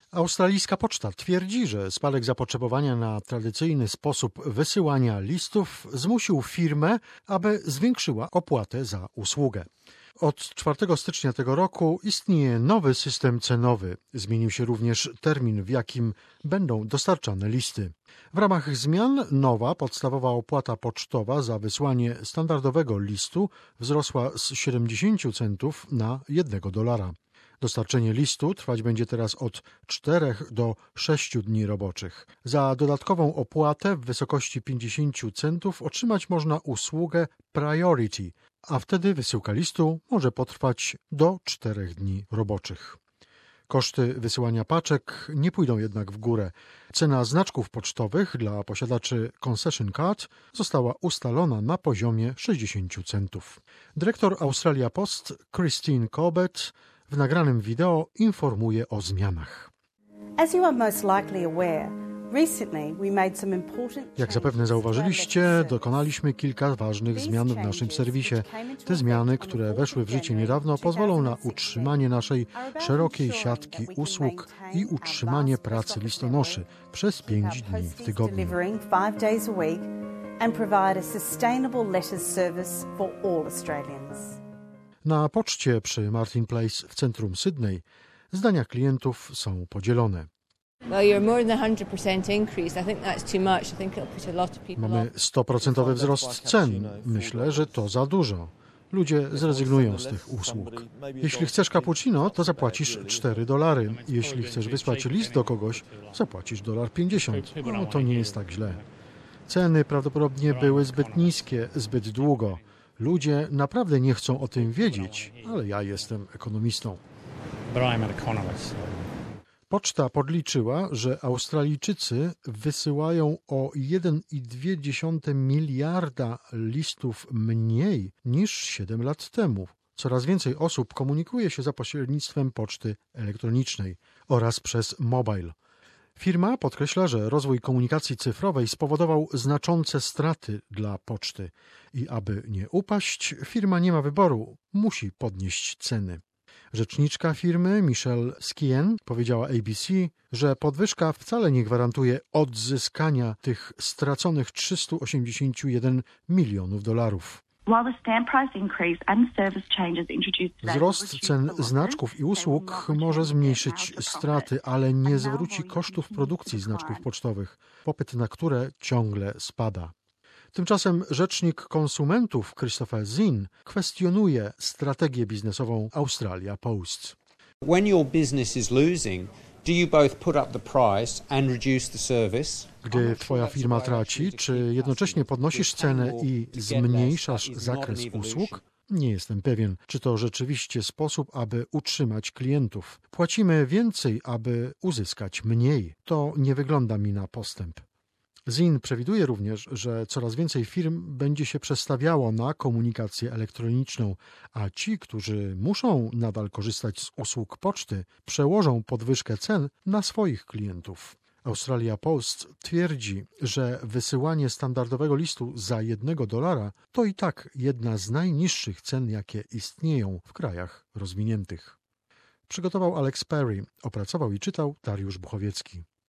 Australijska Poczta twierdzi, że spadek zapotrzebowania na tradycyjny sposób wysyłania listów zmusił firmę, aby zwiększyła opłatę za usługę. Od 4 stycznia tego roku istnieje nowy system cenowy. Zmienił się również termin, w jakim będą dostarczane listy. W ramach zmian nowa podstawowa opłata pocztowa za wysłanie standardowego listu wzrosła z 70 centów na $1. Dostarczenie listu trwać będzie teraz od 4 do 6 dni roboczych. Za dodatkową opłatę w wysokości 50 centów otrzymać można usługę Priority, a wtedy wysyłka listu może potrwać do 4 dni roboczych. Koszty wysyłania paczek nie pójdą jednak w górę. Cena znaczków pocztowych dla posiadaczy Concession Card została ustalona na poziomie 60 centów. Dyrektor Australia Post Christine Corbett w nagranym wideo informuje o zmianach. Jak zapewne zauważyliście, dokonaliśmy kilka ważnych zmian w naszym serwisie. Te zmiany, które weszły w życie niedawno, pozwolą na utrzymanie naszej szerokiej siatki usług i utrzymanie pracy listonoszy przez 5 dni w tygodniu. Na poczcie przy Martin Place w centrum Sydney zdania klientów są podzielone. Mamy 100% wzrost cen. Myślę, że to za dużo. Ludzie zrezygnują z tych usług. Jeśli chcesz cappuccino, to zapłacisz $4. Jeśli chcesz wysłać list do kogoś, zapłacisz $1.50. No to nie jest tak źle. Ceny prawdopodobnie były zbyt niskie, zbyt długo. Ludzie naprawdę nie chcą o tym wiedzieć, ale ja jestem ekonomistą. Poczta podliczyła, że Australijczycy wysyłają o 1,2 miliarda listów mniej niż 7 lat temu. Coraz więcej osób komunikuje się za pośrednictwem poczty elektronicznej oraz przez mobile. Firma podkreśla, że rozwój komunikacji cyfrowej spowodował znaczące straty dla poczty i aby nie upaść, firma nie ma wyboru, musi podnieść ceny. Rzeczniczka firmy Michelle Skien powiedziała ABC, że podwyżka wcale nie gwarantuje odzyskania tych straconych $381 milionów. Wzrost cen znaczków i usług może zmniejszyć straty, ale nie zwróci kosztów produkcji znaczków pocztowych, popyt na które ciągle spada. Tymczasem rzecznik konsumentów Christopher Zinn kwestionuje strategię biznesową Australia Post. When your business is losing, do you both put up the price and reduce the service? Gdy twoja firma traci, czy jednocześnie podnosisz cenę i zmniejszasz zakres usług? Nie jestem pewien, czy to rzeczywiście sposób, aby utrzymać klientów. Płacimy więcej, aby uzyskać mniej. To nie wygląda mi na postęp. Zinn przewiduje również, że coraz więcej firm będzie się przestawiało na komunikację elektroniczną, a ci, którzy muszą nadal korzystać z usług poczty, przełożą podwyżkę cen na swoich klientów. Australia Post twierdzi, że wysyłanie standardowego listu za $1 to i tak jedna z najniższych cen, jakie istnieją w krajach rozwiniętych. Przygotował Alex Perry, opracował i czytał Dariusz Buchowiecki.